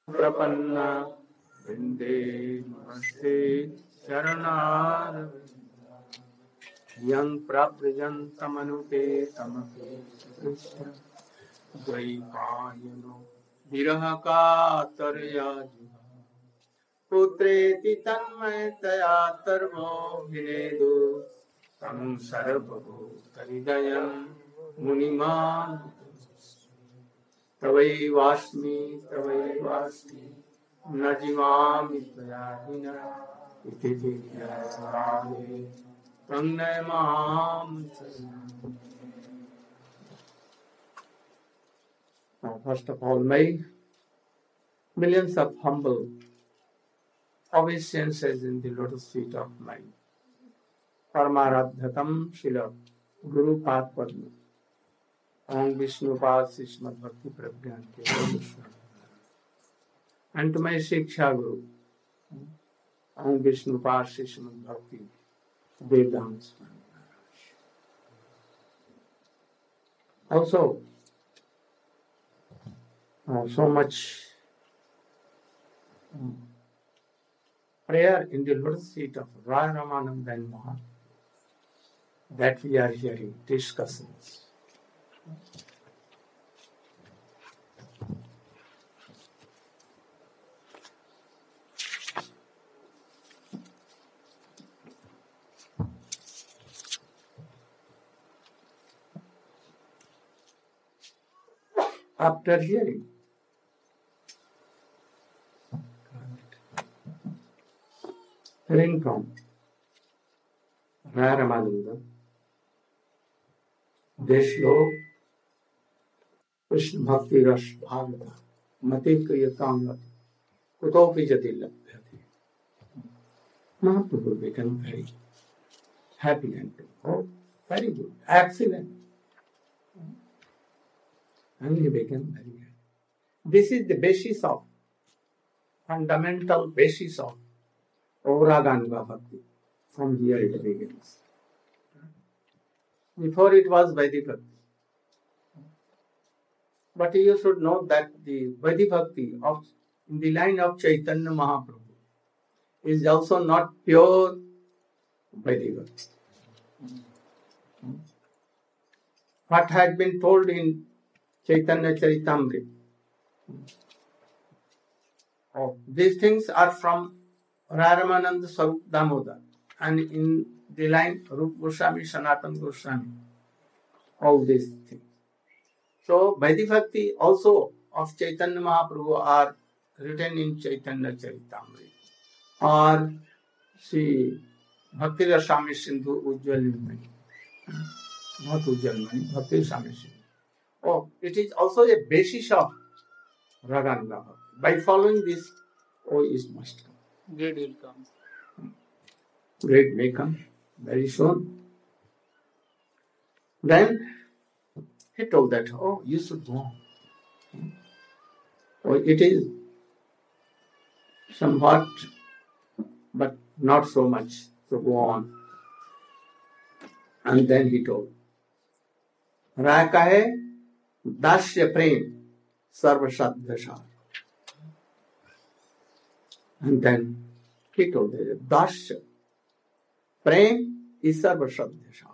प्रपन्ना वृंदे नमस्ते चरणार यं प्रव्रजन्तमनुते तमपि कृष्ण द्वैपायनो विरह कातरया पुत्रेति तन्मयतया तर्वो विनेदु तं सर्वभूतहृदयं मुनिमान् तवैवास्मि न जीवामि त्वया विना इति जिज्ञासामि तन्नय मां First of all, may millions of humble obeisances in the lotus feet of my Paramarabdhatam Shila Guru Pad Padma Om Vishnu Pad Sishmad Bhakti Pragyan and to my Shiksha Guru Om Vishnu Pad Sishmad Bhakti Vedanta. Also, so much prayer in the lotus feet of Raya Ramananda and Maha that we are hearing discussions. After hearing from Raya Ramananda, this श्लोक कृष्ण भक्ति रस भागवत मते क्रियतांग कुतोपि यदि लभ्यते, Mahaprabhu became very happy and oh, very good, excellent, and he became very happy. This is the basis of fundamental basis of Auraganuga Bhakti. From here it begins. Before it was Vaidhi Bhakti. But you should know that the Vaidhi Bhakti in the line of Chaitanya Mahaprabhu is also not pure Vaidhi Bhakti. What had been told in Chaitanya Charitamrita. These things are from Raya Ramananda Swarup Damodar and in the line Rupa Goswami, Sanatana Goswami, all these things. So Vaidhi Bhakti also of Chaitanya Mahaprabhu are written in Chaitanya Charitamrita or see Bhakti Rasami Sindhu Ujjwal, not Ujjwal, Bhakti Rasami Sindhu. It is also a basis of Raganuga Bhakti. By following this, it must come. Great will come. Great may come very soon. Then he told that, you should go on. It is somewhat, but not so much. So go on. And then he told, Raya kahe dasya prem sarva sadhyasar. And then he told that dasya prem is sarva sadhyasar.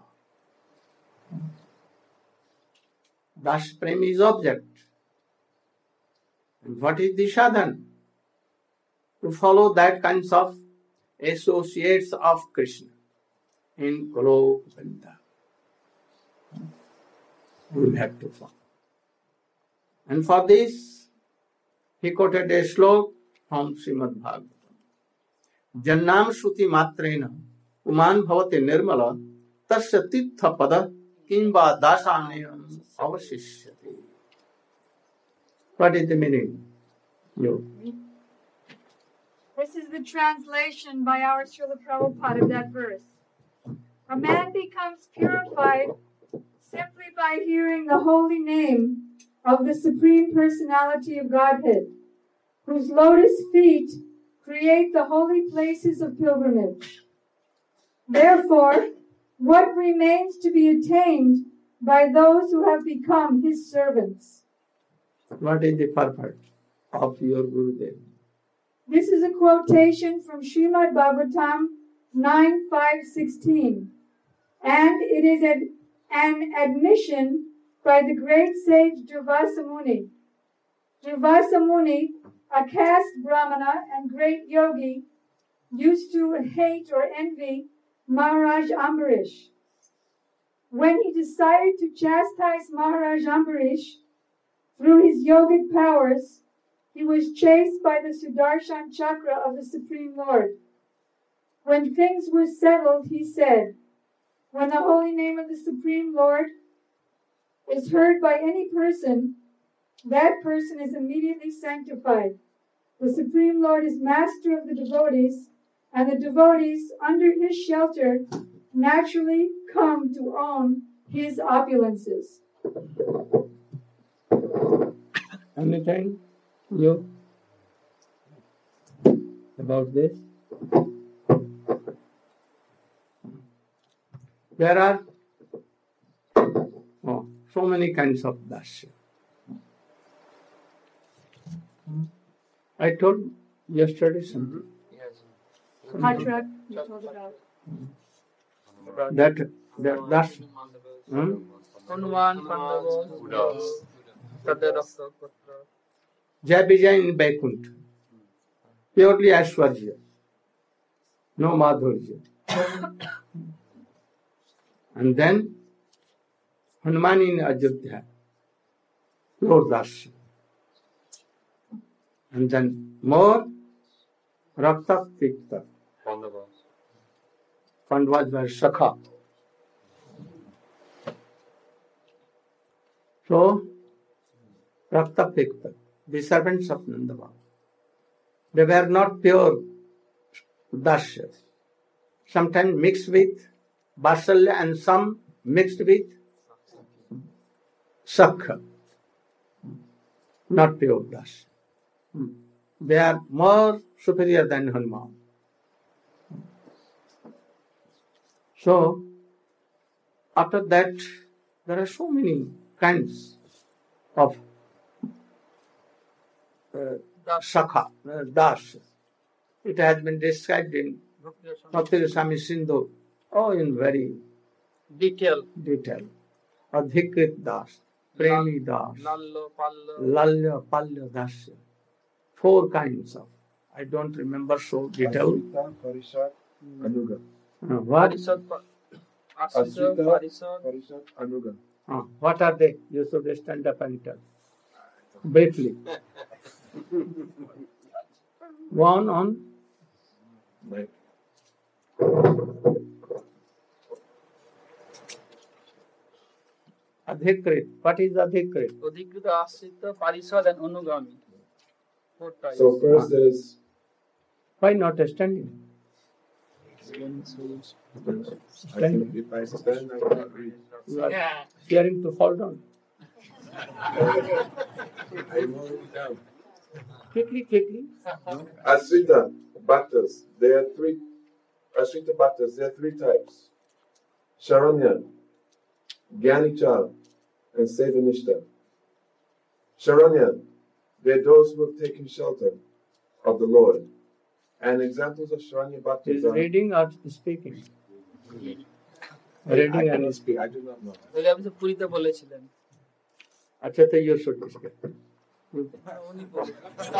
Dash prem is object. And what is the sadhan? To follow that kinds of associates of Krishna in Golok Vrindavan. We will have to follow. And for this, he quoted a slok from Srimad Bhagavatam. Jannam Shruti Matrena Uman Bhavate Nirmala Tasya Tirtha Pada Kimba Dasanayam Avasishyate. What is the meaning? This is the translation by our Srila Prabhupada of that verse. A man becomes purified simply by hearing the holy name of the Supreme Personality of Godhead, whose lotus feet create the holy places of pilgrimage. Therefore, what remains to be attained by those who have become his servants? What is the purpose? of your Gurudev. This is a quotation from Srimad Bhagavatam 9.5.16, and it is an admission by the great sage Durvasa Muni. Durvasa Muni, a caste brahmana and great yogi, used to hate or envy Maharaj Ambarish. When he decided to chastise Maharaj Ambarish through his yogic powers, he was chased by the Sudarshan Chakra of the Supreme Lord. When things were settled, he said, when the holy name of the Supreme Lord is heard by any person, that person is immediately sanctified. The Supreme Lord is master of the devotees, and the devotees under his shelter naturally come to own his opulences. Anything you about this? There are so many kinds of dasya. I told yesterday something. Hatra, you told about. That dasya. Hanuman, Pandava, Tadarakta, Jai Vijay in Vaikuntha. Purely Aishwarya. No Madhurya. And then Hanuman in Ajodhya. Pure dasya. And then more Rakta Pikta. Pandavas were Sakha. So, Rakta Pikta, the servants of Nanda Baba. They were not pure dasya. Sometimes mixed with Vasalya and some mixed with Sakha. Not pure dasya. They are more superior than Hanuman. So, after that, there are so many kinds of Sakha, Das. It has been described in Bhakti Swami Sindhu, in very detail. Adhikrit Das, Premi Das, Lalya, Palya Dasya. 4 kinds of. I don't remember so detailed. Parishad, Anuga. What? Asrita, Parishad, Anuga. What are they? You should stand up and tell. Briefly. One on. Right. Adhikrit. What is Adhikrit? Adhikrita, Asrita, Parishad, and Anugami. 4 types. So first there's Why not standing? if I stand, I cannot read. You are fearing to fall down. I'm already down. Quickly. Asrita Bhaktas, there are 3. Asrita Bhaktas, there are 3 types. Sharanyan, Gyanichal, and Sevanishta. Sharanyan, they are those who have taken shelter of the Lord. And examples of Sharanya Bhaktas Is are... reading or speaking? I Reading cannot and speak, I do not know. আপনি তো পুরীতে বলেছিলেন আচ্ছা তো you should speak. উনি বলেন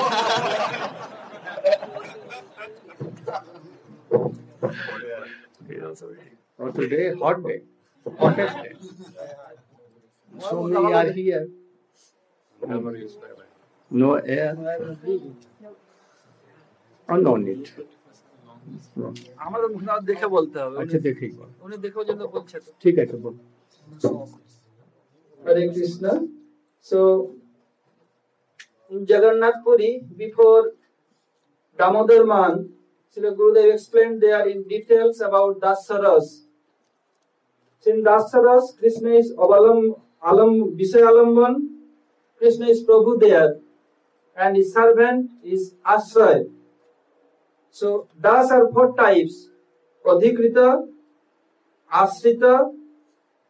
Oh, today, hot day. Hottest day. So many are here. No air. Oh, no need. আমাদের মুখে দেখে বলতে হবে আচ্ছা দেখেই বল। উনি দেখেও জন্য বলছে তো ঠিক আছে বল। Hare Krishna. So in Jagannath Puri, before Damodar Man, Srila Gurudev explained there in details about Dasaras. So in Dasaras, Krishna is Vishayalamban, Krishna is Prabhu there, and his servant is Ashray. So Das are 4 types: Adhikrita, Ashrita,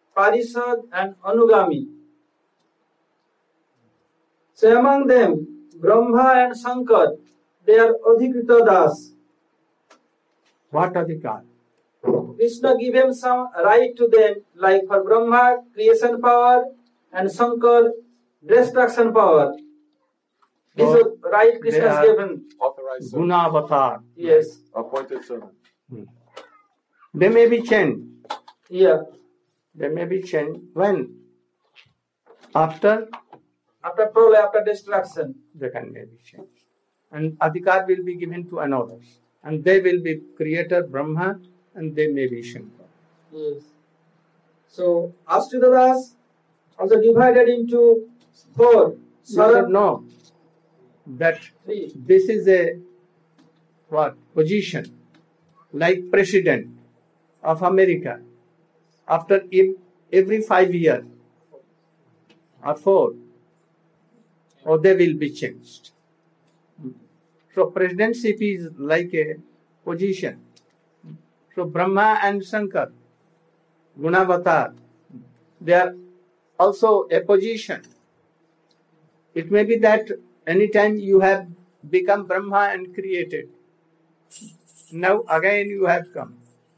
Parishad, and Anugami. So among them, Brahma and Shankar, they are Adhikrita Das. What adhikar? Krishna give him some right to them, like for Brahma, creation power, and Shankar, destruction power. This is right Krishna has given. Authorized servant. Guna avatar. Yes. Appointed servant. They may be changed. Yeah. They may be changed when? After After prolay, after destruction. they can may be changed. And adhikar will be given to another. And they will be creator Brahma and they may be Shankar. Yes. So Ashrita Das also divided into 4. You should know that 3. this is a what position like president of America after every 5 years or 4 or they will be changed. So presidency is like a position. So Brahma and Shankar, Gunavatar, they are also a position. It may be that anytime you have become Brahma and created, now again you have come.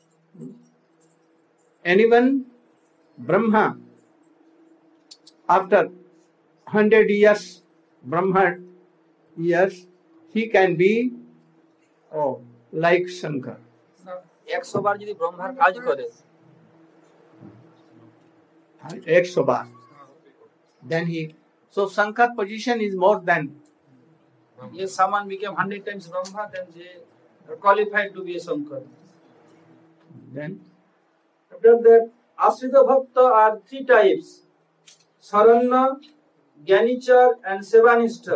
Anyone, Brahma, after 100 years, Brahma years, he can be like Shankar. 100 বার যদি ব্রহ্মার কাজ করে 100 bar. Then so Shankar position is more than. if someone became 100 times Brahma, then they are qualified to be a Shankar. Then After that, Ashrita Bhakta are 3 types: Saranya, Gyanichar, and Sevanishta.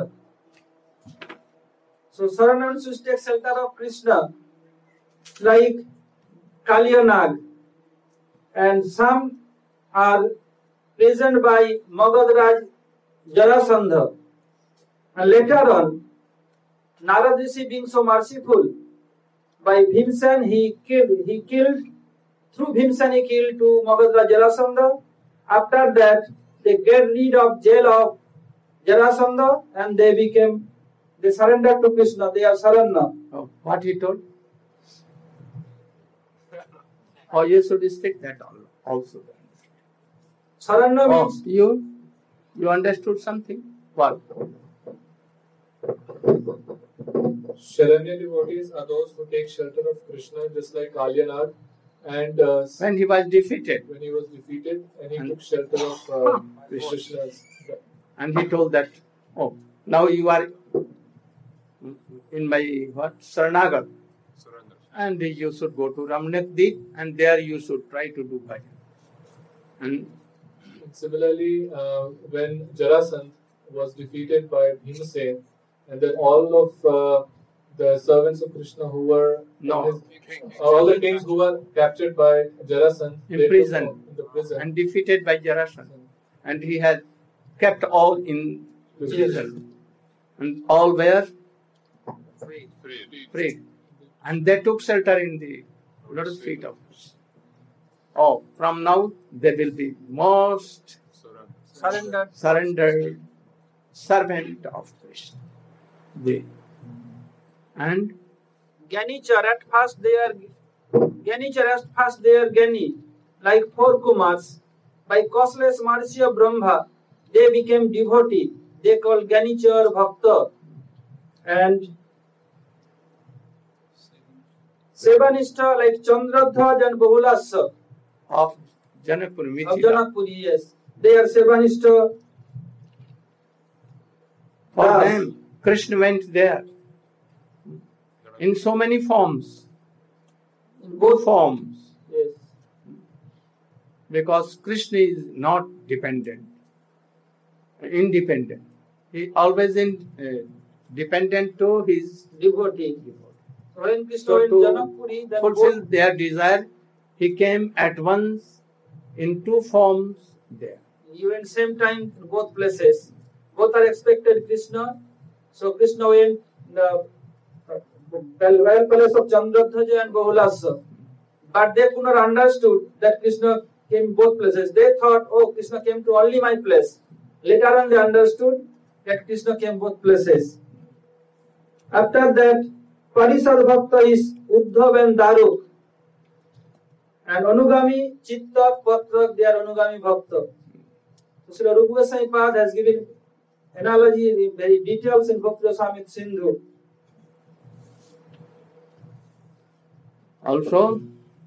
So Saranya means to take shelter of Krishna, like Kalyanag, and some are present by Magadhraj Jarasandha. And later on, Narad Rishi being so merciful, by Bhimsen he killed through Bhimsen he killed to Magadhraj Jarasandha. After that, they get rid of jail of Jarasandha and they surrendered to Krishna. They are Saranya. what he told? Oh, you should speak that also. Saranya Oh, means you understood something? What? Sharanya devotees are those who take shelter of Krishna, just like Kalyanag. And When he was defeated, when he was defeated, and he took shelter of Krishna's. and he told that, oh, now you are in my Saranagat, and you should go to Ramnath Deep, and there you should try to do bhajan. And And similarly, when Jarasandh was defeated by Bhimsen, and then all of the servants of Krishna who were all the kings who were captured by Jarasandh, In they prison. took in the prison. and defeated by Jarasandha, and he had kept all in prison, and all were free, and they took shelter in the lotus feet of Krishna. Oh, from now they will be most surrendered servant of Krishna. And Gyanichar at first they are Gyani, like 4 Kumars. By causeless mercy of Brahma, they became devotee. They call Gyanichar Bhakta. And Sevanishta like Chandradhaj and Bahulasa of Janakpur, of Mithila. Janakpuri, yes. They are Sevanishta. For Das. them, Krishna went there in so many forms, In both forms, Yes. because Krishna is not independent. He always dependent to his Devotee. When Krishna So went to Janakpuri, then fulfill their desire, he came at once in 2 forms there. he went same time in both places. Both are expected Krishna. So Krishna went the royal palace of Chandradhaj and Bahulasa. But they could not understood that Krishna came both places. They thought, oh, Krishna came to only my place. Later on they understood that Krishna came both places. After that, Parisad Bhakta is Uddhav and Daruk. And Anugami, Chitta, Patrak, they are Anugami Bhakta. So Srila Rupa Goswami Pad has given analogy, very details in Bhakti Rasamrita Sindhu. Also,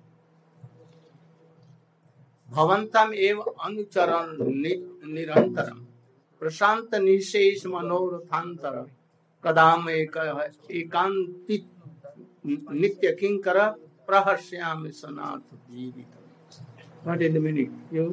Bhavantam ev anucharan nirantaram prashant nishesh manorathantaram kadam ekantit nitya kinkara prahasyami sanat jivitam. What is the meaning? You?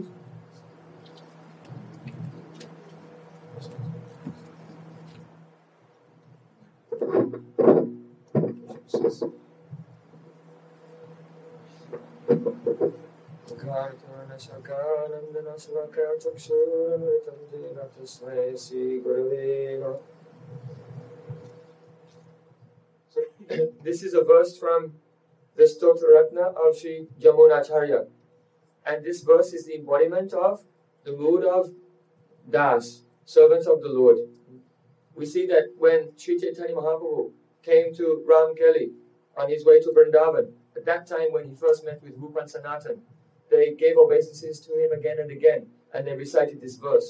So, this is a verse from the Stotra Ratna of Sri Jamunacharya. And this verse is the embodiment of the mood of Das, servants of the Lord. We see that when Sri Chaitanya Mahaprabhu came to Ramkeli on his way to Vrindavan, at that time when he first met with Rupa and Sanatan, they gave obeisances to him again and again, and they recited this verse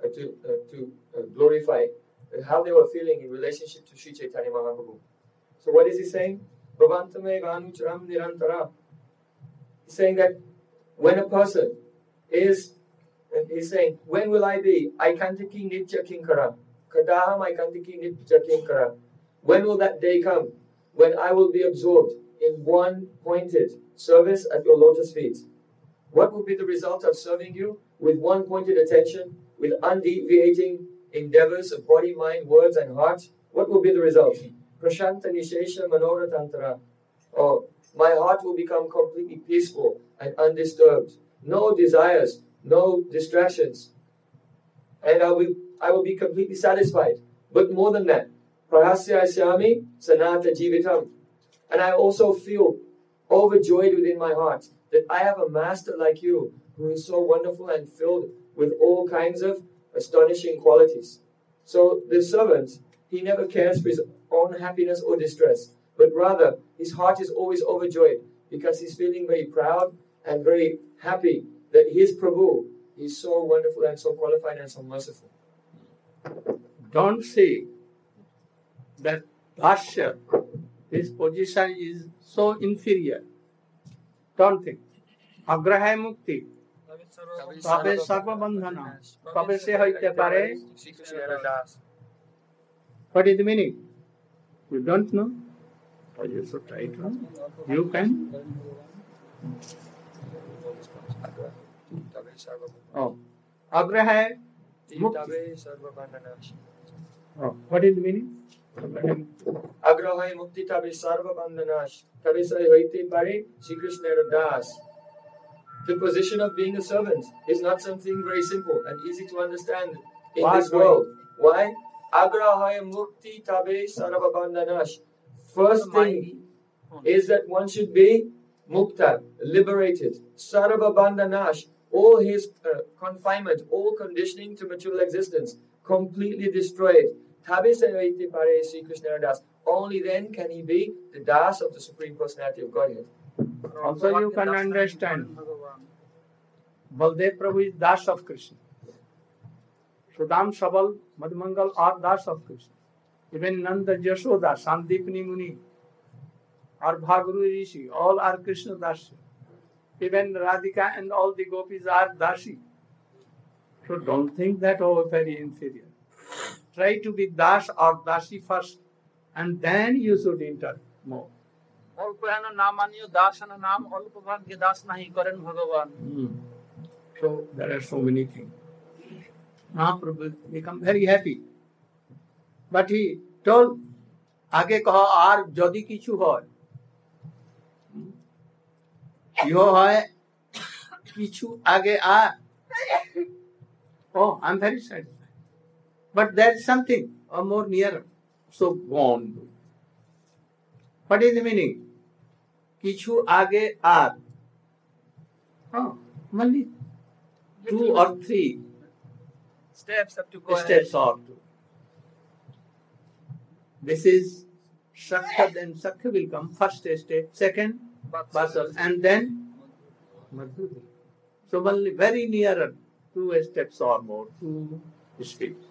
to glorify how they were feeling in relationship to Sri Chaitanya Mahaprabhu. So what is he saying? Bhavantame vanucharam nirantara. He's saying that when a person is, and he's saying, when will I be? Aikantiki nitya kinkara. Kadaham aikantiki nitya kinkara. When will that day come when I will be absorbed in one pointed service at your lotus feet? What will be the result of serving you with one pointed attention, with undeviating endeavors of body, mind, words, and heart? What will be the result? Prashanta nishesha manoratantara. Oh, my heart will become completely peaceful and undisturbed. No desires, no distractions. And I will be completely satisfied. But more than that, prahasya asyami sanata jivitam. And I also feel overjoyed within my heart that I have a master like you who is so wonderful and filled with all kinds of astonishing qualities. So the servant, he never cares for his own happiness or distress, but rather his heart is always overjoyed because he's feeling very proud and very happy that his Prabhu is so wonderful and so qualified and so merciful. Don't say that Dasya, his position is so inferior. Don't think. Agraha mukti. Tabe sarva bandhana. Kabe se hoite pare. What is the meaning? You don't know? Or you should try to know. You can. Oh. Agraha mukti. Oh. What is the meaning? Agraha mukti tabe sarva bandhanash. Tabe se hoite pare Shri Krishna Das. The position of being a servant is not something very simple and easy to understand in this world. Why? Agrahaya mukti tabe sarva bandhanash. First thing is that one should be mukta, liberated. Sarva bandhanash, all his confinement, all conditioning to material existence, completely destroyed. Tabe sarvaite pare Sri Krishna Das. Only then can he be the Das of the Supreme Personality of Godhead. Also you can understand. Baldev Prabhu is Das of Krishna. Sudam Sabal, Madhmangal are Das of Krishna. Even Nanda Jashoda, Sandipni Muni, or Bhaguru Rishi, all are Krishna Dasi. Even Radhika and all the gopis are Dasi. So don't think that very inferior. Try to be Das or Dasi first, and then you should enter more. So there are so many things. Mahaprabhu become very happy. But he told, आगे कहो are जदि किछु होय, यो होय किछु आगे आ. Oh, I'm very satisfied. But there is something more nearer. So go on. What is the meaning? Kichu age are. Oh, only 2 or 3 steps have to go steps or 2. This is Sakya, then Sakya will come first state, second Vatsal, and then Madhur. So only very nearer, 2 steps or more, 2 speeds.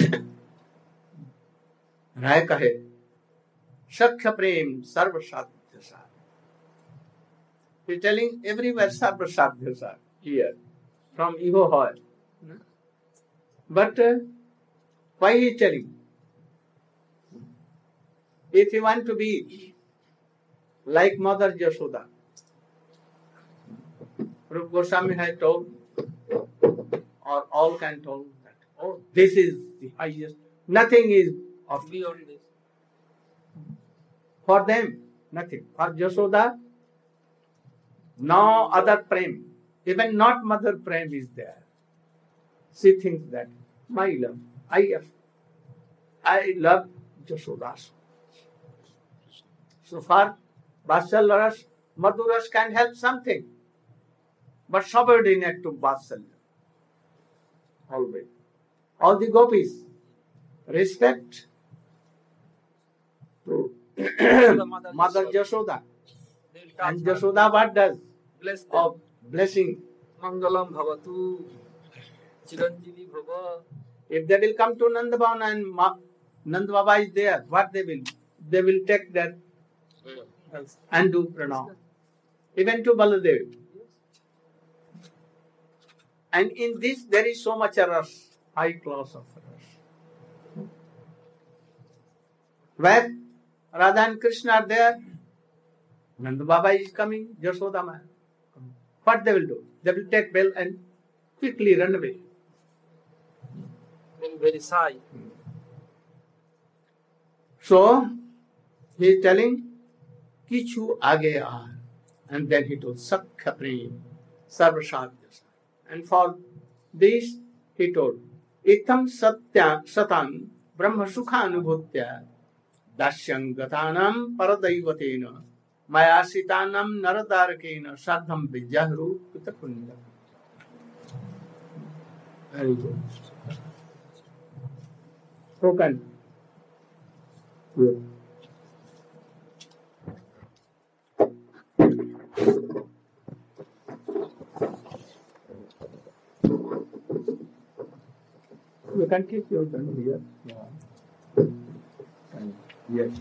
Rai kahe, Sakya Prem Sarva Sadhya Sar. He is telling everywhere Sarva Sadhya Sar here, from Iho Hoy. But why he is telling? If you want to be like Mother Yashoda, Rupa Goswami has told, or all can tell that, oh, this is the highest, nothing is of beyond this. For them, nothing. For Yashoda, no other prem, even not mother prem is there. She thinks that, my love, I love Yashoda. So far, Vatsalya Ras, Madhuras can help something, but subordinate to Vatsalya. Always. All the gopis respect to Mother Yashoda. And Yashoda what does? Bless them. Of blessing. Mangalam bhavatu, chiranjeevi bhava. If they will come to Nandabhavana and Nanda Baba is there, what they will? They will take that and do pranam. Even to Baladev. And in this there is so much rush, high class of rush. Where Radha and Krishna are there, Nanda Baba is coming, Yashoda Ma. What they will do? They will take bell and quickly run away. Very shy. So, he is telling, Kichu age aar. And then he told, Sakya Prem, Sarva Sadhya. And for this, he told, Itam Satan Brahma Sukha Anubhutya Dasyam Gatanam Paradaivatena Mayasitanam Naradarakena Sadham Vijahru Pitakunda. Very good. Spoken. Good. You can keep your gun here. Yeah. And yes.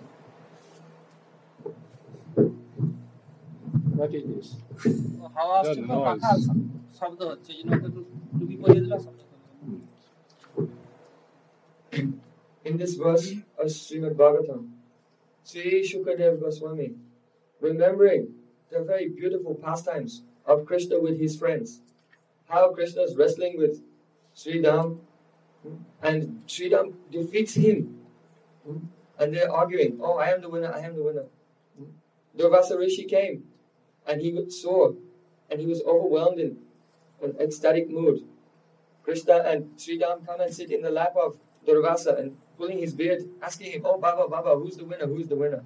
What is this? হাওয়া আসছে তো পাখা শব্দ হচ্ছে এই জন্য একটু টুপি পরিয়ে দিলাম শব্দ In this verse of Srimad Bhagavatam, Sri Shukadev Goswami, remembering the very beautiful pastimes of Krishna with his friends, how Krishna is wrestling with Sri Dam, and Sri Dam defeats him, and they're arguing, oh, I am the winner, I am the winner. Durvasa Rishi came, and he saw, and he was overwhelmed in an ecstatic mood. Krishna and Sri Dam come and sit in the lap of Durvasa and pulling his beard, asking him, oh, Baba, Baba, who's the winner, who's the winner?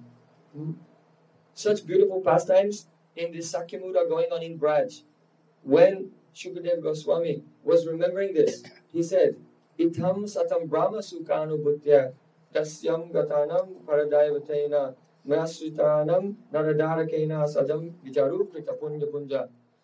Such beautiful pastimes in this Sakyamud are going on in Braj. When Shukadev Goswami was remembering this, he said, Itham satam brahma sukanu bhutya dasyam gatanam paradaivatena mayasritanam naradarakena sadam vijaru pritapunya punja.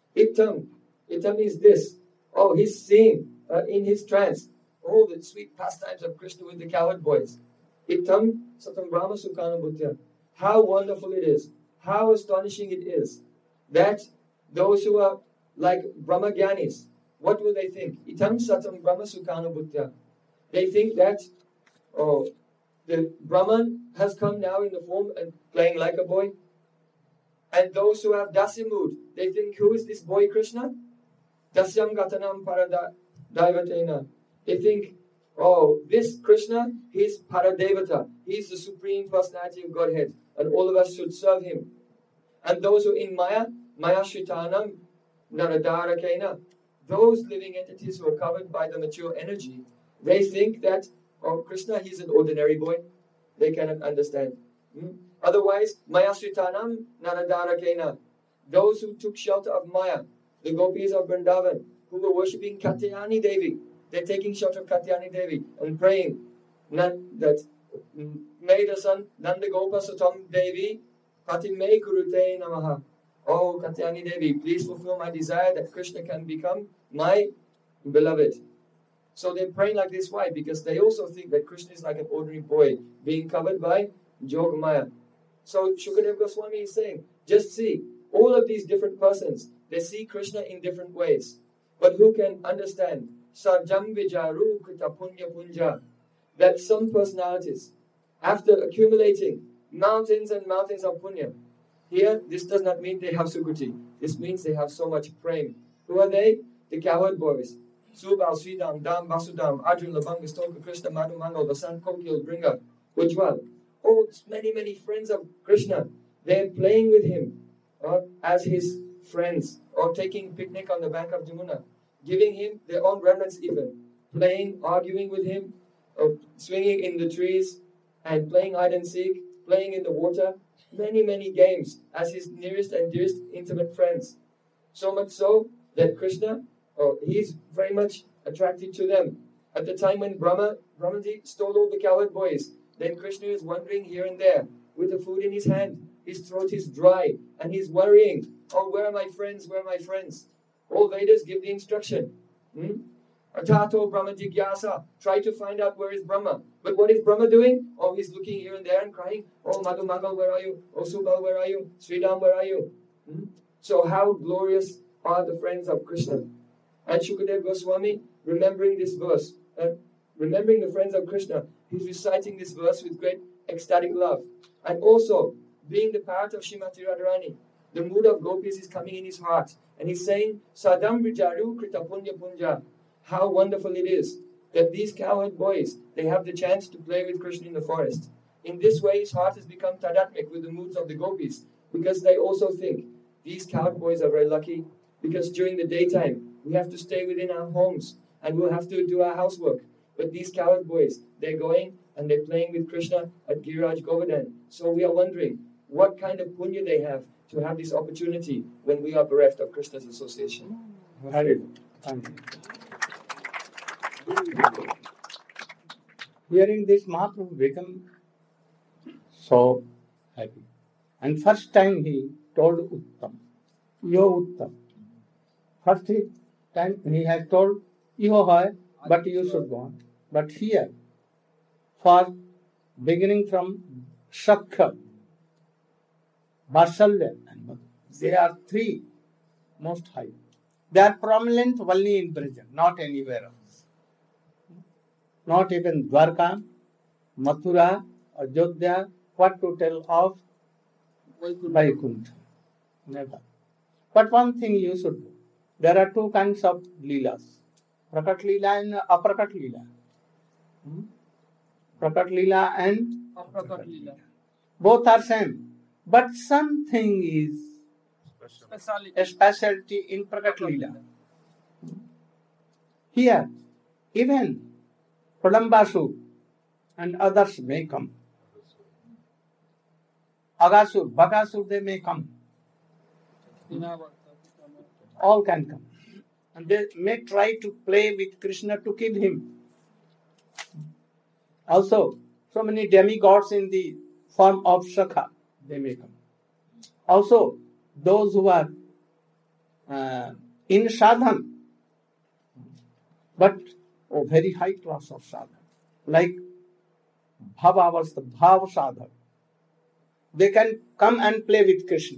Itham is this. Oh, he's seeing in his trance all the sweet pastimes of Krishna with the cowherd boys. Itham satam brahma sukanu bhutya. How wonderful it is. How astonishing it is that those who are like Brahma Gyanis, what will they think? Itam satam Brahma sukanu bhutya. They think that, oh, the Brahman has come now in the form and playing like a boy. And those who have Dasimud, they think, who is this boy Krishna? Dasyam gatanam paradaivatena. They think, oh, this Krishna, he's Paradevata. He's the Supreme Personality of Godhead. And all of us should serve him. And those who are in Maya, Maya Shritanam, Naradarakena, those living entities who are covered by the mature energy, they think that, oh, Krishna, he's an ordinary boy. They cannot understand. Otherwise, Maya Shritanam, Naradarakena, those who took shelter of Maya, the gopis of Vrindavan, who were worshipping Katyayani Devi, they're taking shelter of Katyayani Devi and praying that may the son Nanda Gopa Sutam Devi Katime Kurute Namaha. Oh Katyani Devi, please fulfill my desire that Krishna can become my beloved. So they're praying like this. Why? Because they also think that Krishna is like an ordinary boy being covered by Yogamaya. So Shukadeva Goswami is saying, just see, all of these different persons, they see Krishna in different ways. But who can understand? Sajam Vijaru Krita Punya Punja. That some personalities, after accumulating mountains and mountains of punya, here, this does not mean they have Sukriti. This means they have so much prem. Who are they? The cowherd boys. Subal, Sridham, Dam, Vasudam, Arjun, Labanga, Stoka, Krishna, Madhu, Mangal, Vasant, Kokil, Bringa, Ujjwal. Oh, many friends of Krishna. They're playing with him as his friends, or taking picnic on the bank of Jamuna, giving him their own remnants even, playing, arguing with him, swinging in the trees, and playing hide and seek, playing in the water, many games as his nearest and dearest intimate friends. So much so that Krishna, he's very much attracted to them. At the time when Brahmaji stole all the cowherd boys, then Krishna is wandering here and there with the food in his hand. His throat is dry and he's worrying. Oh, where are my friends? Where are my friends? All Vedas give the instruction. Atato Brahma Jigyasa. Try to find out where is Brahma. But what is Brahma doing? Oh, he's looking here and there and crying. Oh, Madhu Mangal, where are you? Oh, Subal, where are you? Sridham, where are you? So how glorious are the friends of Krishna. And Shukadeva Goswami, remembering this verse, remembering the friends of Krishna, he's reciting this verse with great ecstatic love. And also, being the part of Srimati Radharani, the mood of gopis is coming in his heart. And he's saying, Sadam Vijaru Krita Punya Punja. How wonderful it is that these cowherd boys, they have the chance to play with Krishna in the forest. In this way, his heart has become tadatmik with the moods of the gopis, because they also think, these cowherd boys are very lucky, because during the daytime, we have to stay within our homes, and we'll have to do our housework. But these cowherd boys, they're going and they're playing with Krishna at Giriraj Govardhan. So we are wondering, what kind of punya they have to have this opportunity when we are bereft of Krishna's association. Very good. Thank you. Hearing this, Mahaprabhu became so happy. And first time he told Uttam, Yo Uttam. First time he has told, Yo hai, but you should go on. But here, for beginning from Shakha, Vatsalya, and Madhu, they are three most high. They are prominent only in Brija, not anywhere else. Not even Dwarka, Mathura, Ajodhya, what to tell of Vaikuntha. Never. But one thing you should do. There are two kinds of Leelas. Prakat Leela and Aprakat Leela. Prakat Leela and Aprakat Leela. Both are same. But something is a specialty in Prakat Leela. Here, even Pradambasur and others may come. Agasur, Bakasur, they may come. All can come. And they may try to play with Krishna to kill him. Also, so many demigods in the form of Shakha, they may come. Also, those who are in sadhan, but very high class of sadhan, like Bhavavastha, Bhav sadhan, they can come and play with Krishna.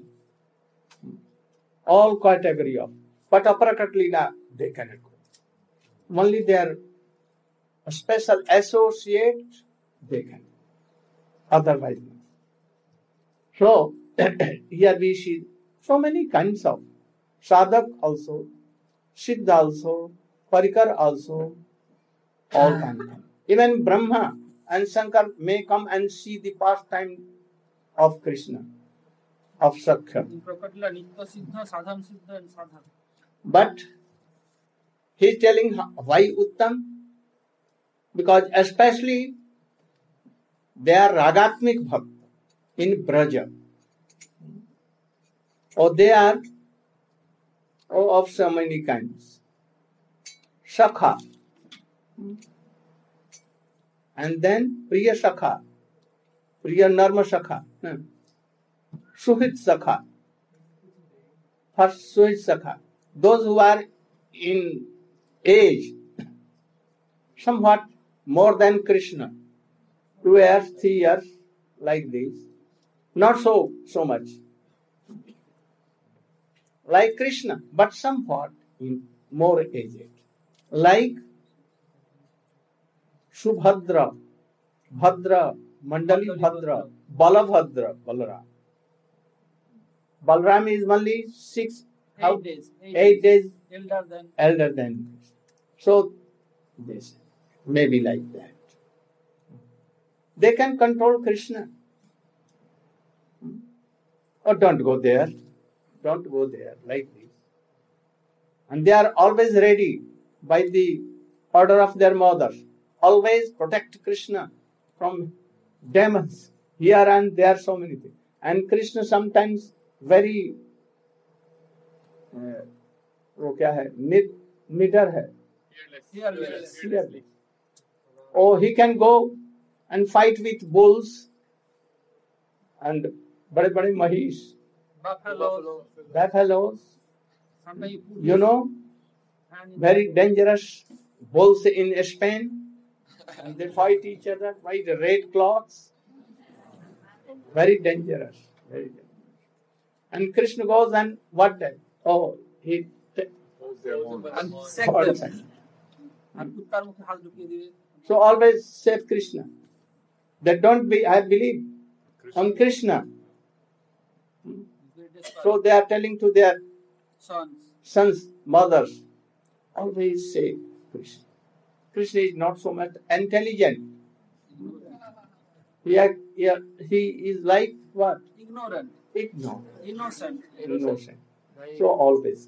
All category of. But Aparakat Leela, they cannot go. Only their special associate, they can. Otherwise, no. So, here we see so many kinds of sadhak also, siddha also, parikar also, all can come. Even Brahma and Shankar may come and see the pastime of Krishna, of Sakya. But he is telling why Uttam? Because especially they are Ragatmik Bhakt in Braja. Or they are of so many kinds. Shakha. And then Priya Shakha. Priya Narma Sakha, Suhit Sakha, first Suhit Sakha. Those who are in age somewhat more than Krishna, 2 years, 3 years, like this, not so much like Krishna, but somewhat in more aged, like Subhadra, Bhadra, Mandali Bhadra, Balabhadra, Balaram. Balaram is only 8 days elder than Krishna. So this may be like that. They can control Krishna. Oh, don't go there. Don't go there like this. And they are always ready by the order of their mothers. Always protect Krishna from demons. Here and there, so many things. And Krishna sometimes very वो क्या है निडर है fearless. Oh, he can go and fight with bulls and बड़े महिष, buffaloes, you know, very dangerous bulls in Spain, and they fight each other by the red cloths. Very dangerous, very dangerous. And Krishna goes and what then? Oh, he so always save Krishna. They don't be, I believe on Krishna. So they are telling to their sons, mothers, always say Krishna. Krishna is not so much intelligent. He is like what? Ignorant. Innocent. So always.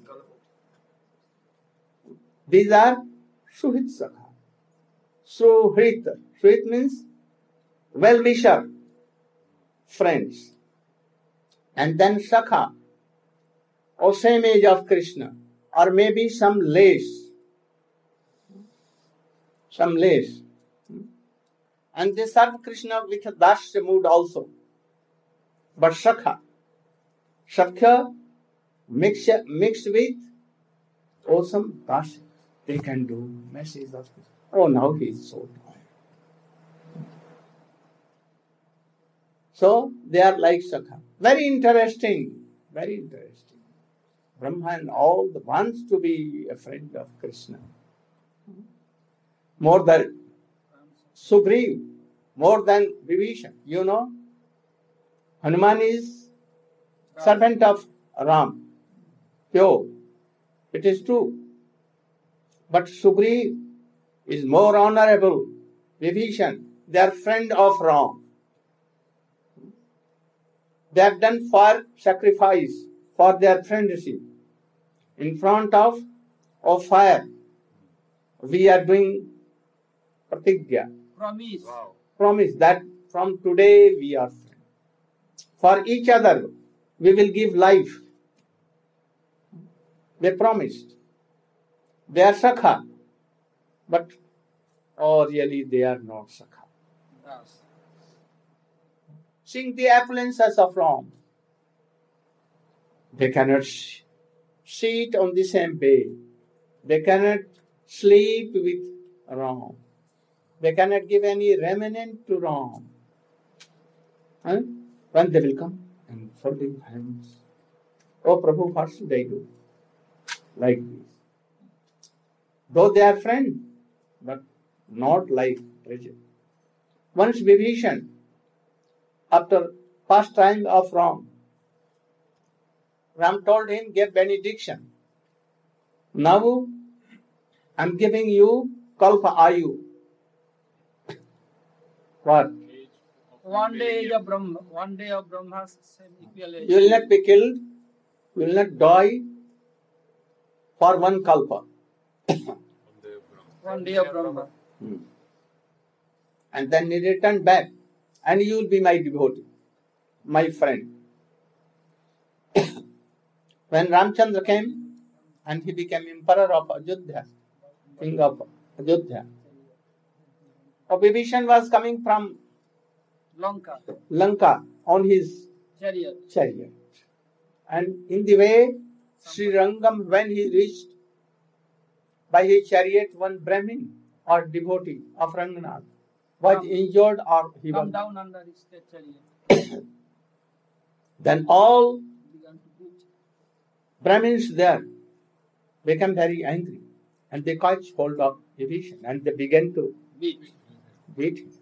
These are Suhit Sakha. Suhrit. Suhit means well-wisher, friends. And then Sakha, or same age of Krishna, or maybe some less. And they serve Krishna with a dasya mood also. But Sakha mixed with awesome dasya. They can do message of Krishna. Oh, now he is so tired. So they are like Sakha. Very interesting. Brahma and all wants to be a friend of Krishna. More than Sugriv, more than Vibhishan. You know, Hanuman is servant of Ram. Pure. It is true. But Sugriv is more honorable. Vibhishan, they are friend of Ram. They have done sacrifice for their friendship. In front of fire, we are doing pratigya. Promise that from today we are friends. For each other, we will give life. They promised. They are Sakha. But, really they are not Sakha. Seeing the appearances of Ram, they cannot sit on the same bed. They cannot sleep with Ram. They cannot give any remnant to Ram. When they will come and folding hands. Oh Prabhu, what should I do? Like this. Though they are friends, but not like Rajat. Once Vibhishan, after pastime of Ram told him, give benediction. Now I am giving you Kalpa Ayu. What? One day of Brahma's equal age. You will not be killed, you will not die for one Kalpa. One day of Brahma. And then he returned back. And you will be my devotee, my friend. When Ramchandra came and he became emperor of Ajodhya, king of Ajodhya, Vibhishan was coming from Lanka on his chariot. And in the way, Sri Rangam, when he reached by his chariot, one Brahmin or devotee of Ranganath was injured or he was down under his chariot. Then all Brahmins there became very angry and they caught hold of Vibhishan and they began to beat him.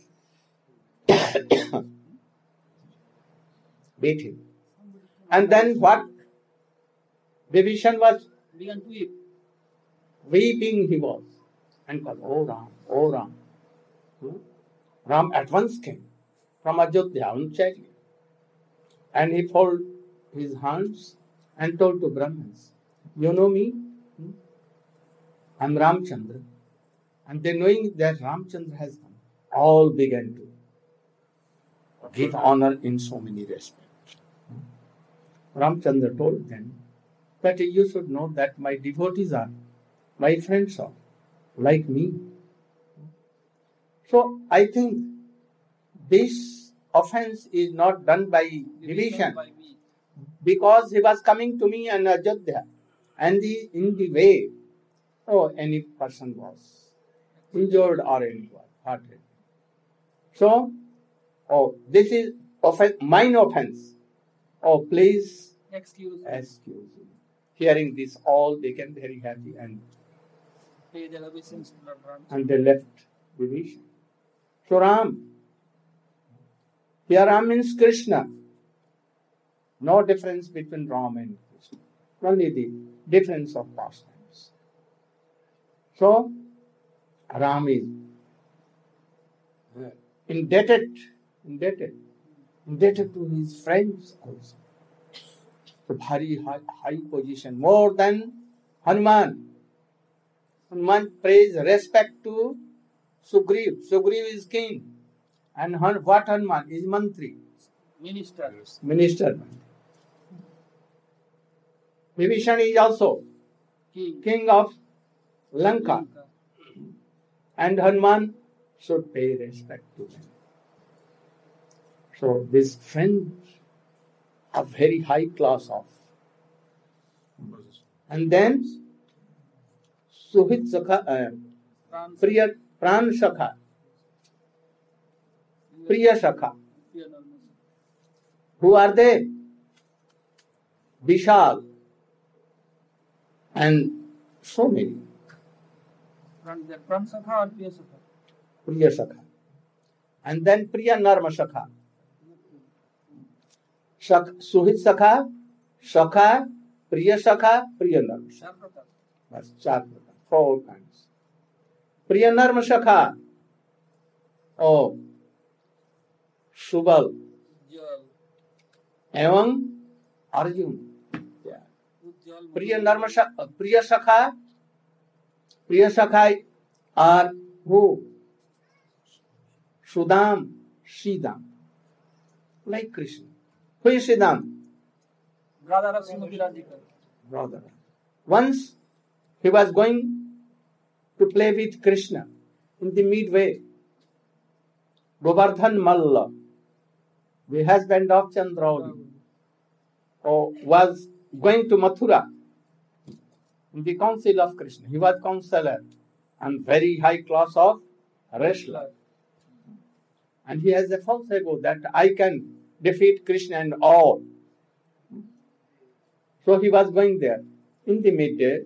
Beat him. And then what? Vibhishan was Began to weep. weeping he was and called, "Oh Ram, oh Ram." Ram at once came from Ajodhya on chariot. And he folded his hands and told to Brahmins, "You know me? I'm Ramchandra." And they, knowing that Ramchandra has come, all began to give honor in so many respects. Ramchandra told them that you should know that my devotees are, my friends are, like me. So I think this offense is not done by division, because he was coming to me in Ajodhya, and in the way, any person was injured or any was hurted. So, this is mine offense. Please Excuse me. Hearing this, all became very happy and they left division. So Ram, here Ram means Krishna. No difference between Ram and Krishna. Only the difference of pastimes. So Ram is indebted to his friends also. So very high position, more than Hanuman. Hanuman pays respect to Sugriv. Sugriv is king. And what Hanuman is mantri? Minister. Vibhishan is also king of Lanka. And Hanuman should pay respect to him. So this friend of very high class of. And then Suhit Sakha, Pran Sakha, Priya Sakha. Who are they? Vishal and so many. Pran Sakha or Priya Sakha? Priya Sakha. And then Priya Narma Sakha. Suhit Sakha, Sakha, Priya Sakha, Priya Narma Sakha. That's 4 kinds. Priya Narma Sakha. Subal. Evam Arjun. Priya Narma Sakha, Priya Sakha are who? Sudam, Shidam. Like Krishna. Who is Sridham? Brother of Srimati Radhika. Brother. Once he was going to play with Krishna in the midway. Govardhan Malla, the husband of Chandrauli, was going to Mathura in the council of Krishna. He was counselor and very high class of wrestler. And he has a false ego that I can defeat Krishna and all. So he was going there. In the midway,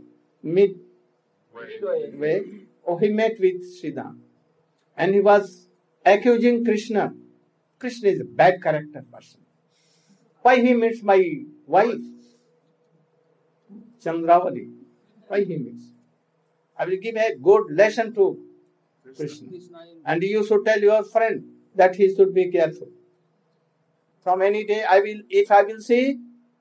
he met with Sridham. And he was accusing Krishna. Krishna is a bad character person. Why he meets my wife, Chandravali? Why he meets? I will give a good lesson to Krishna. And you should tell your friend that he should be careful. From any day, if I will see,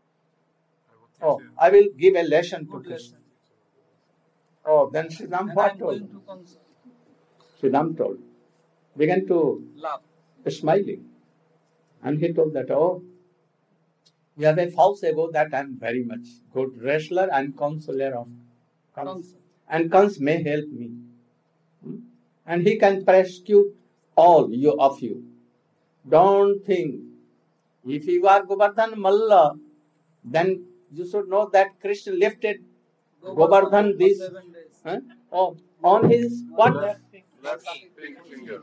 I will give a lesson to Krishna. Then Sridham what told? Sridham told. Began to laugh, smiling. And he told that, you have a false ego that I am very much good wrestler and counselor of Kans. And Kans may help me. And he can persecute all of you. Don't think. If you are Govardhan Malla, then you should know that Krishna lifted Govardhan this on his what? Left finger.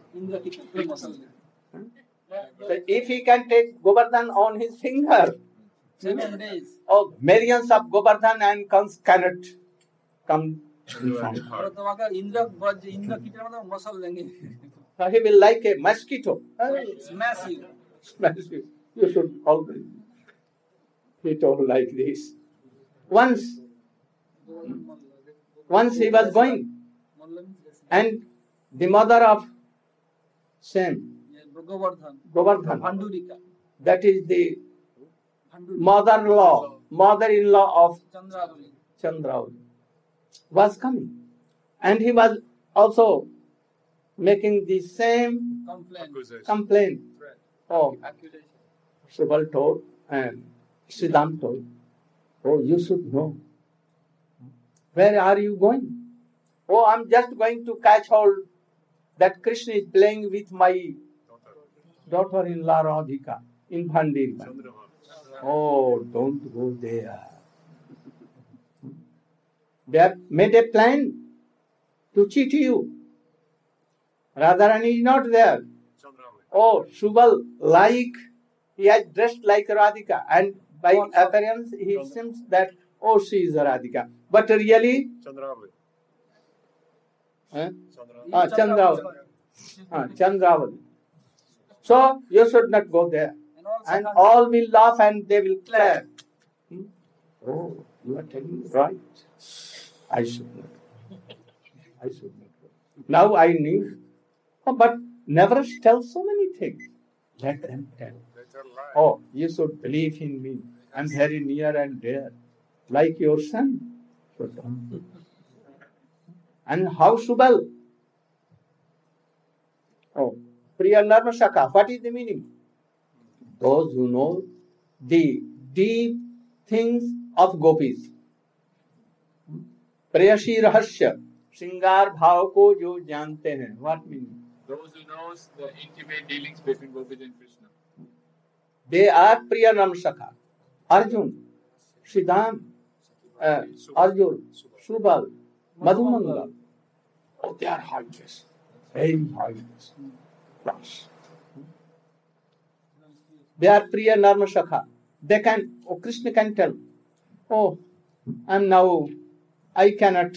So if he can take Govardhan on his finger, 7 days. millions of Govardhan and cons cannot come in front. So he will like a mosquito. It's massive. Massive. You should always. He told like this. Once he was going, and the mother of Sam, Govardhan, that is the mother-in-law of Chandravali, was coming. And he was also making the same complaint. Oh, Subal told and Siddham told, oh, you should know. Where are you going? Oh, I'm just going to catch hold that Krishna is playing with my daughter-in-law Radhika in Bhandirban. Oh, don't go there. They have made a plan to cheat you. Radharani is not there. Oh, Subal, he has dressed like Radhika, and by appearance he seems that, oh, she is Radhika. But really, Chandravali. So, you should not go there. And all will laugh and they will clap. Oh, you are telling me right. I should not. Now I knew. Oh, but never tell so many things. Let them tell. Oh, you should believe in me. I'm very near and dear. Like your son. And how Subal? Oh, Priya Narmashaka. What is the meaning? Those who know the deep things of gopis. प्रेयसी रहस्य श्रृंगार भाव को जो जानते हैं. What meaning? Those who knows the intimate dealings between Gopis and Krishna. They are Priya Namsaka. Arjun, Siddham, Arjun, Subal, Madhumangala. Oh, they are highness. Very highness. Plus. They are Priya Narmasakha. They can, Krishna can tell, oh, I'm now, I cannot,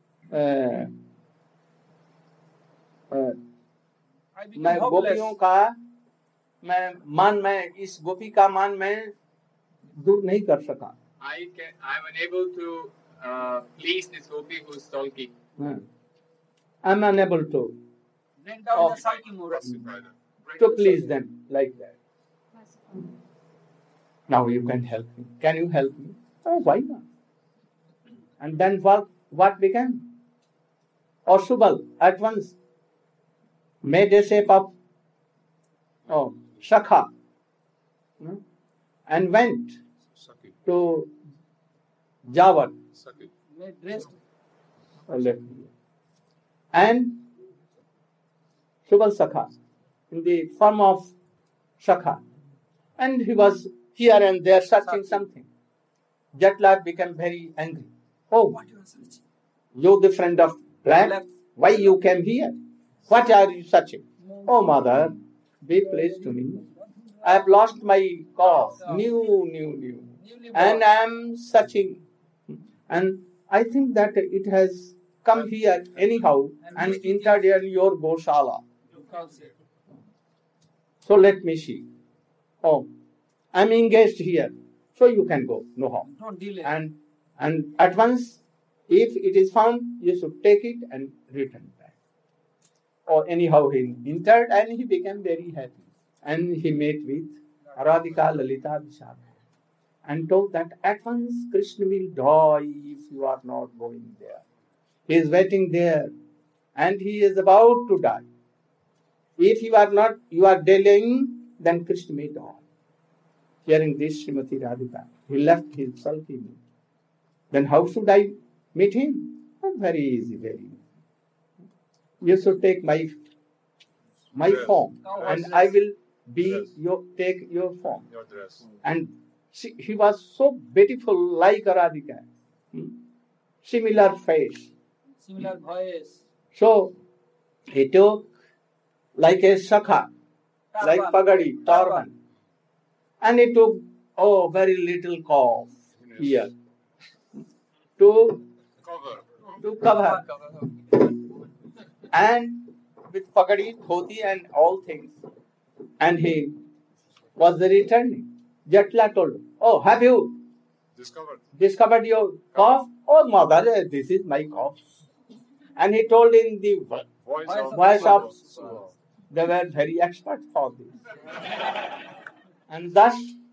मैं गोपियों का मैं इस गोपी का मान मैं दूर नहीं कर सका. I'm unable to please this gopi who is sulky. I'm unable to please them like that. Now you can help me. Can you help me? Oh, why not? And then what began? Or Subal at once made a shape of Shakha and went to Jawat and Subal Sakha in the form of Shakha, and he was here and there searching something. Jatlad became very angry. Oh, you the friend of black, why you came here? What are you searching? Oh, mother, be pleased to me. I have lost my calf, new, and I am searching. And I think that it has come here anyhow and entered in your Goshala. So let me see. Oh, I am engaged here, so you can go, no harm. Don't delay. And at once, if it is found, you should take it and return back. Or anyhow, he entered and he became very happy. And he met with Radhika, Lalita, Vishaka, and told that at once Krishna will die if you are not going there. He is waiting there and he is about to die. If you are delaying, then Krishna may die. Hearing this, Srimati Radhika, he left his sulky mood. Then how should I meet him? Oh, very easy, very easy. You should take my form and I will take your form. Your dress. And he was so beautiful like Radhika. Similar face. Similar voice. So he took like a shakha, like pagadi, turban. And he took very little cough here to cover. And with pagadi, dhoti and all things. And he was returning. Jatla told him, "Oh, have you discovered your cough? Oh, mother, this is my cough." And he told in the voice of they were very expert for this. And thus,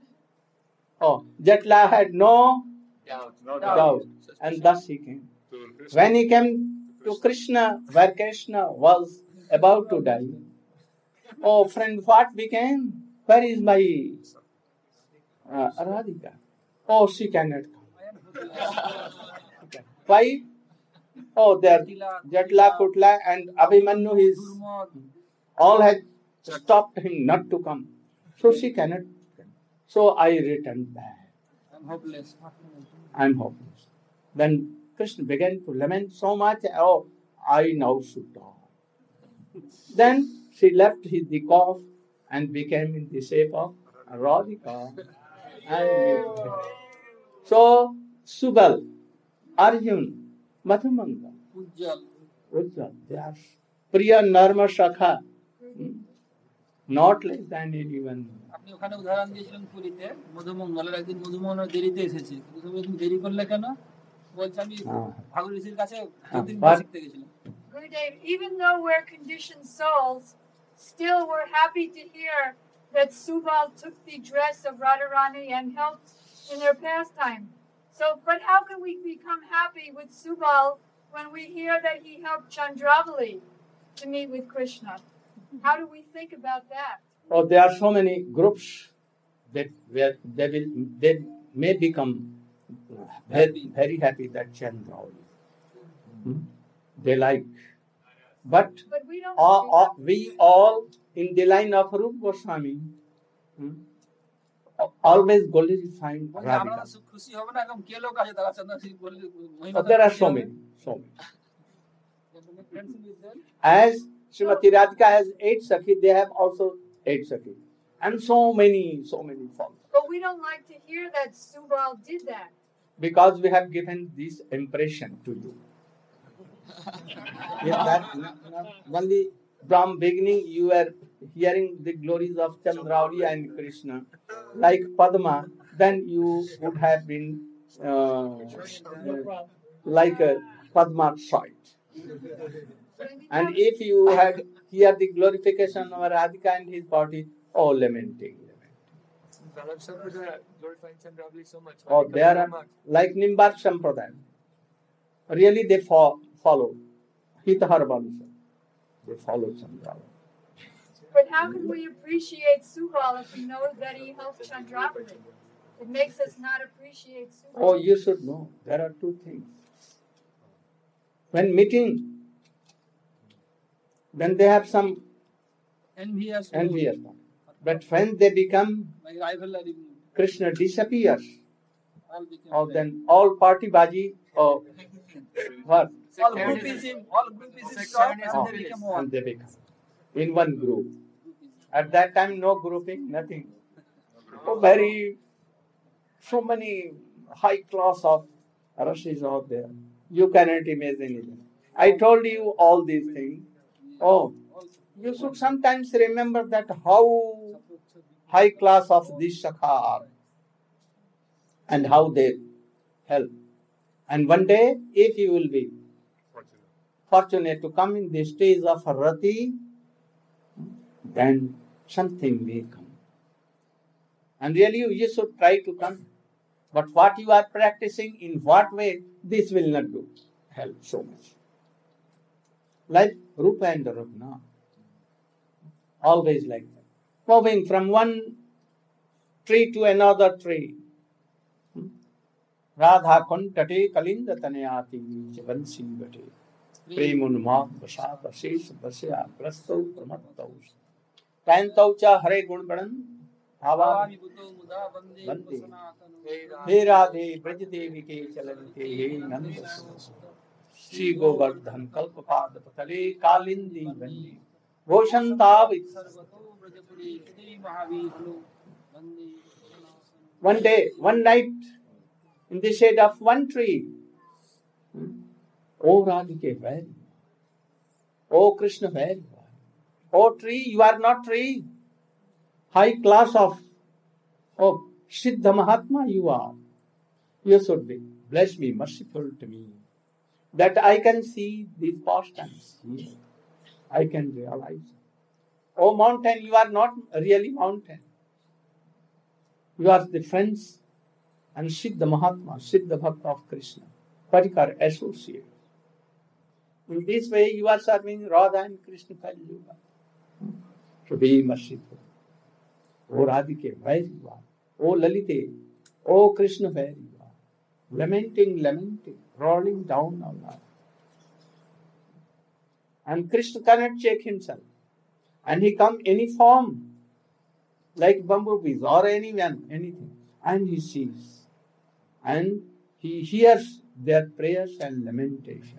Jatla had no doubt. And thus he came. When he came to Krishna, where Krishna was about to die, "Oh, friend, what became? Where is my Radhika?" "Oh, she cannot come." Why? "Oh, there, Jatla, Kutla, and Abhimanyu, all had stopped him not to come. So she cannot come. So I returned back. I'm hopeless." Then Krishna began to lament so much. "Oh, I now should die." Then she left the cough and became in the shape of Radhika. So Subal, Arjun, Madhumanga, Ujjal, they are Priya Narma Shakha, not less than anyone. আপনি ওখানে উদাহরণ দিয়েছিলেন পুরীতে মধুমঙ্গলের একদিন মধুমঙ্গল দেরিতে এসেছে তুমি দেরি করলে কেন বলছে আমি ভাগর ঋষির কাছে দুদিন শিখতে গেছিলাম Gurudev, even though we're conditioned souls, still we're happy to hear that Subal took the dress of Radharani and helped in their pastime. So, but how can we become happy with Subal when we hear that he helped Chandravali to meet with Krishna? How do we think about that? Oh, there are so many groups that they may become very happy that Chandravali. They like. But we don't. We all in the line of Rupa Goswami always glorifying Radhika. There are so many. As Srimati Radhika has 8 Sakhi, they have also 8 Sakhi. And so many followers. But we don't like to hear that Subal did that. Because we have given this impression to you. Only from beginning you were hearing the glories of Chandravali and Krishna, like Padma, then you would have been like a Padma sight. And if you had heard the glorification of Radhika and his body, lamenting. Vallabh Sampradaya glorifying Chandravali so much. They are like Nimbark Sampradaya. Really they follow Hitahar Vamsa. They follow Chandravali. But how can we appreciate Subal if we know that he helped Chandravali? It makes us not appreciate Subal. You should know. There are 2 things. When meeting, then they have some envious. But when they become, Krishna disappears. Then all party baji what? All groupism stopped and they become in one group. At that time, no grouping, nothing. So many high class of Rashis out there. You cannot imagine it. I told you all these things. You should sometimes remember that how high class of this Shakha are and how they help. And one day, if you will be fortunate to come in the stage of Rati, then something may come. And really, you should try to come. But what you are practicing, in what way, this will not do help so much. Like Rupa and Raghunath. Always like that. Moving from one tree to another tree. Radha kontate kalinda tanayati vansi bate. Premunma vasha vasesh vasya prasto pramattaus. पैंतौचा हरे गुण बड़न भावामि बंदे हे राधे ब्रज देवी के चलते हे नंद श्री गोवर्धन कल्पपाद पतले कालिंदी बंदी घोषंतावित one day, one night, in the shade of one tree. Oh Radhike, where? Oh Krishna, where? Oh tree, you are not tree. High class of Siddha Mahatma you are. You should be. Bless me, merciful to me. That I can see these pastimes. I can realize. Oh mountain, you are not really mountain. You are the friends and Siddha Mahatma, Siddha Bhakta of Krishna, Parikar associates. In this way you are serving Radha and Krishna Kali Yuga. So be merciful. O Radhike, where you are? O Lalite, O Krishna, where you are? Lamenting, rolling down our life. And Krishna cannot check himself. And he come any form, like bumblebees or anyone, anything. And he sees. And he hears their prayers and lamentation.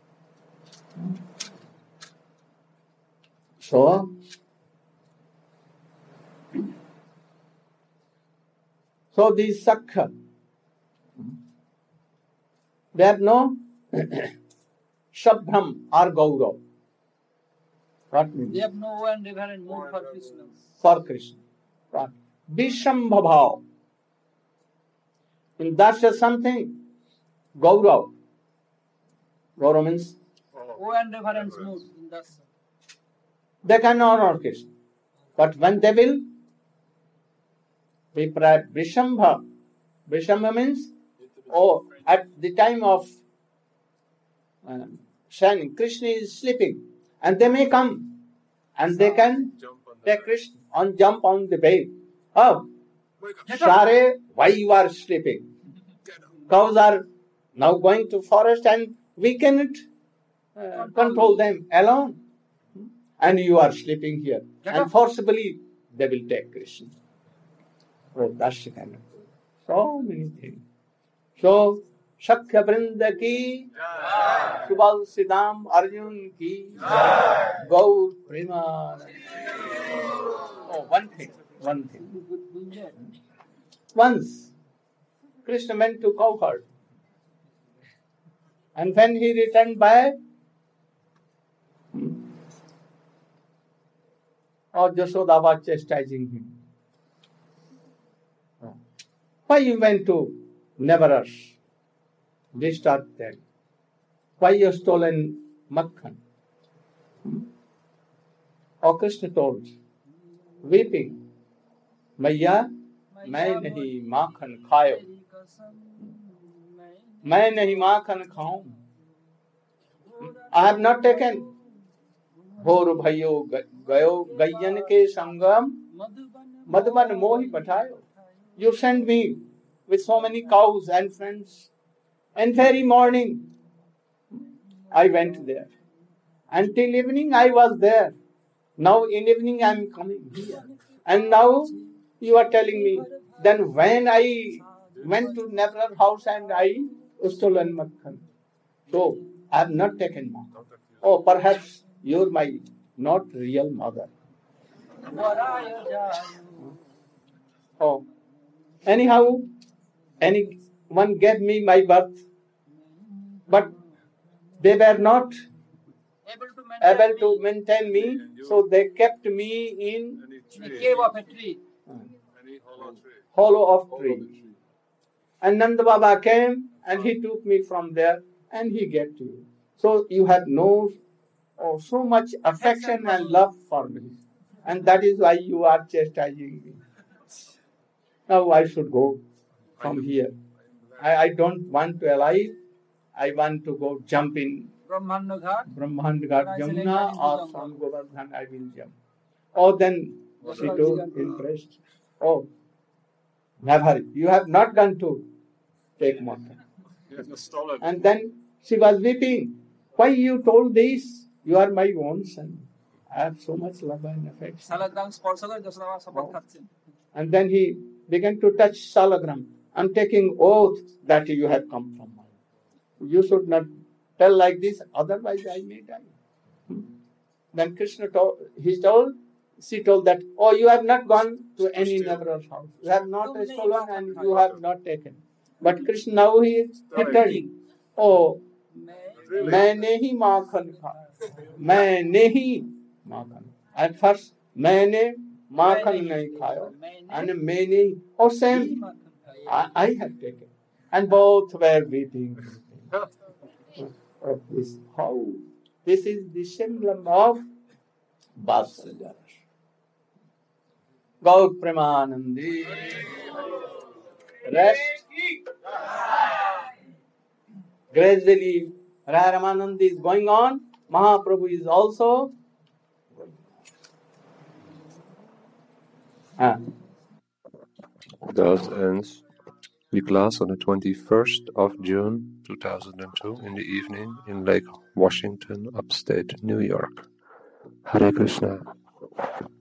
So these Sakha, they are no Shabham or Gaurav. What means? They have no one reverent mood for Krishna. For Krishna. What? Vishambhabhav. In Dasya something, Gaurav. Gaurav means? Oh, and reverence mood in Dasya. They can honor Krishna. But when they will be Vishambha. Vishambha means, at the time of shining, Krishna is sleeping. And they may come and they can take Krishna and jump on the bed. Oh, Share, why you are sleeping? Cows are now going to forest and we cannot control them alone. And you are sleeping here. And forcibly they will take Krishna. Oh, that's the kind of thing. So many things. So, Shakhya Vrinda ki, Subal Siddham Arjun ki, Gaur Prema. Oh, one thing. Once, Krishna went to cowherd. And when he returned back, Jashoda was chastising him. Why you went to Nevaras? Disturb them. Why you stolen Makhan? Krishna told, weeping, Maya, मैं नहीं माखन खायो, मैं नहीं माखन खाऊं. I have not taken. भोर भयो गयो गयन के संगम, मधुबन मोहि पठायो. You sent me with so many cows and friends. And very morning, I went there. Until evening, I was there. Now in evening, I am coming here. And now, you are telling me, then when I went to Nevarar house and I stolen Makhan. So, I have not taken Makhan. Oh, perhaps you're my not real mother. Oh, anyhow, anyone gave me my birth, but they were not able to maintain me, so they kept me in the cave of a tree. Hollow of tree. And Nanda Baba came and he took me from there and he gave to you. So you have so much affection and love for me. And that is why you are chastising me. Now I should go from here. I don't want to alive. I want to go jump in Brahmanda Ghat, Jamuna, or from Govardhan I will jump. Oh, then she too impressed. Oh, never. You have not gone to take Makhan. And then she was weeping. Why you told this? You are my own son. have so much love and affection. Salagram স্পর্শ করে যশোদামা শপথ খাচ্ছেন। And then he began to touch Salagram. I'm taking oath that you have come from me. You should not tell like this, otherwise I may die. Then Krishna she told that, oh, you have not gone to any neighbor's house. You have not stolen and you have not taken. But Krishna now he is returning. Oh, मैंने ही माखन खाया, मैंने ही माखन. At first, मैंने माखन नहीं खाया, and मैंने, or same, I have taken. And both were weeping. This is the symbol of Vatsalya. Gaur Premanandi. Rest. Gradually, Ramanand is going on. Mahaprabhu is also going on. Thus ends the class on the 21st of June 2002 in the evening in Lake Washington, upstate New York. Hare Krishna.